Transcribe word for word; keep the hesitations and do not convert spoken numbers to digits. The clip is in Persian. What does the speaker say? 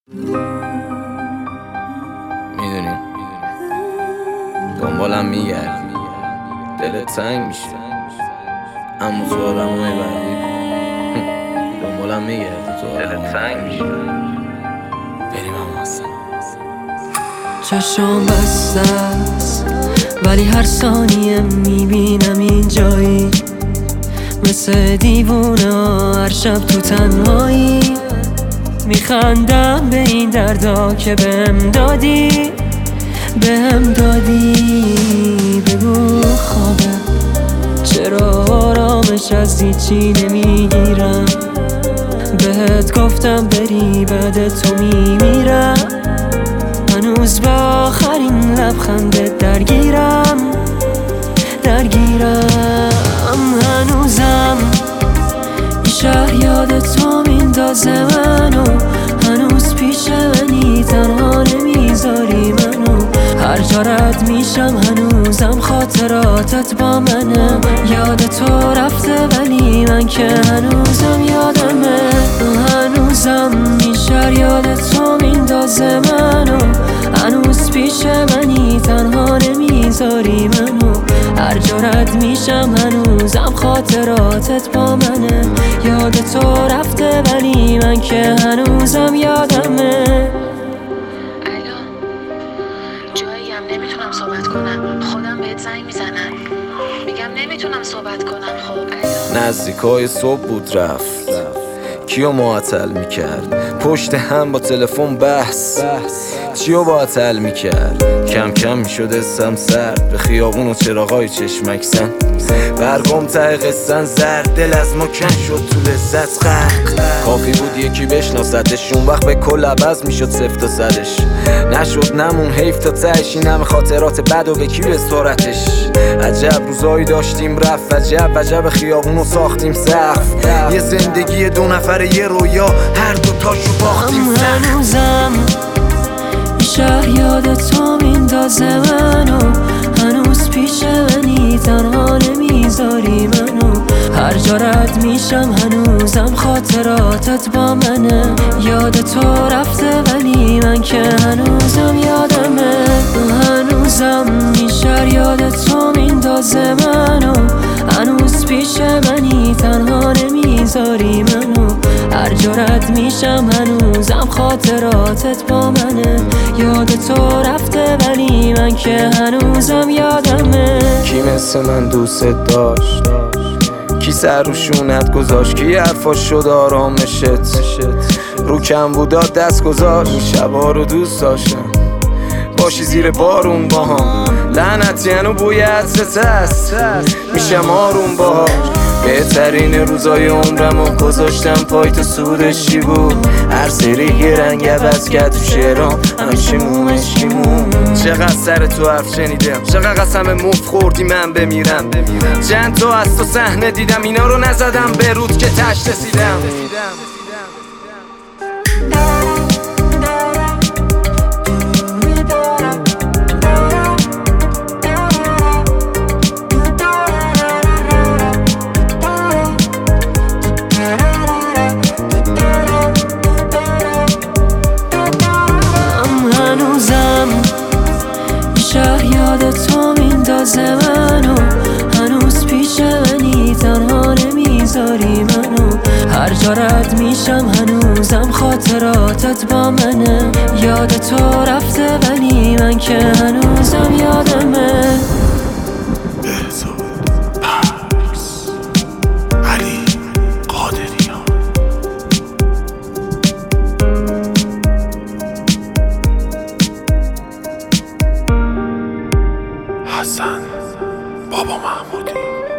میدونی دنبالم میگردی، دلت تنگ میشه، اما تو آدمای بعدی دنبالم میگردی، تو دلت تنگ میشه. بریم هم هستن. چشم بسته است ولی هر ثانیه میبینم این جایی، مثل دیوونه هر شب تو تنهایی. میخندم به این دردا که بهم دادی، بهم دادی. بگو خوابه، چرا آرامش از هیچی نمیگیرم؟ بهت گفتم بری بعد تو میمیرم. هنوز با آخرین لبخندت درگیرم درگیرم هنوزم این شهر یاد تو میندازه منو، هنوز پیش منی تنها نمیذاری منو. هر جا رد میشم هنوزم خاطراتت با منه. یاد تو رفته ولی من که هنوزم یادمه. هنوزم این شهر یاد تو میندازه منو، هنوز پیش منی تنها نمیذاری منو. هر جا رد میشم هنوزم خاطراتت با منه. یاد تو رفته ولی من که هنوزم یادمه. جاییم نمیتونم صحبت کنم، خودم بهت زنگ میزنم میگم نمیتونم صحبت کنم. خب نزدیکای صبح بود رفت، کیو معطل میکرد؟ پشت هم با تلفن بحث، چیو معطل میکرد؟ کم کم میشد اسم سرد، به خیابون و چراغای چشمک زن. برگم ته قصن زرد، دل از ما کن شد تو لذت غرق. کافی بود یکی بشناستش، اون وقت به کل عوض میشد صفر تا صدش. نشد نمون حیف تا تهش، این همه خاطرات بد و به کی بسپارتش. عجب روزایی داشتیم رفت، عجب عجب خیابونو ساختیم سقف. یه زندگی دو نفره یه رویا، هر دو تاشو باختیم سقف. هنوزم این شهر یاد تو میندازه منو، هنوز پیش منی تنها نمیذاری منو. هر جا رد میشم هنوزم خاطراتت با منه. یاد تو رفته ولی من که هنوزم یادمه. هنوزم این شهر یاد تو میندازه منو، هنوز پیش منی تنها نمیذاری منو. هر جا رد میشم هنوزم خاطراتت با منه. یاد تو رفته ولی من که هنوزم یادمه. کی مثل من دوست داشت؟ کی سر رو شونت گذاشت؟ کی حرفاش شد آرامشت؟ رو کم بودات دست گذاشت. شبا رو دوست داشتم باشی زیر بارون با هم، لعنتی هنو بوی عطرت هست، میشم آروم باهاش. بهترین روزای عمرمو گذاشتم پای تو، سودش چی بود؟ هر سری یه رنگ عوض کرد تو شعرام، همشیمون عشقیمون. چقدر سر تو حرف شنیدم، چقدر قسم مفت خوردی من بمیرم. چند تا از تو صحنه دیدم، اینا رو نزدم به رود که تشت رسیدم. شهر یاد تو میندازه منو، هنوز پیش منی تنها نمیذاری منو. هر جا رد میشم هنوزم خاطراتت با منه. یاد تو رفته ولی من که هنوزم یادمه. علی قادریان، حسن بابا محمودی.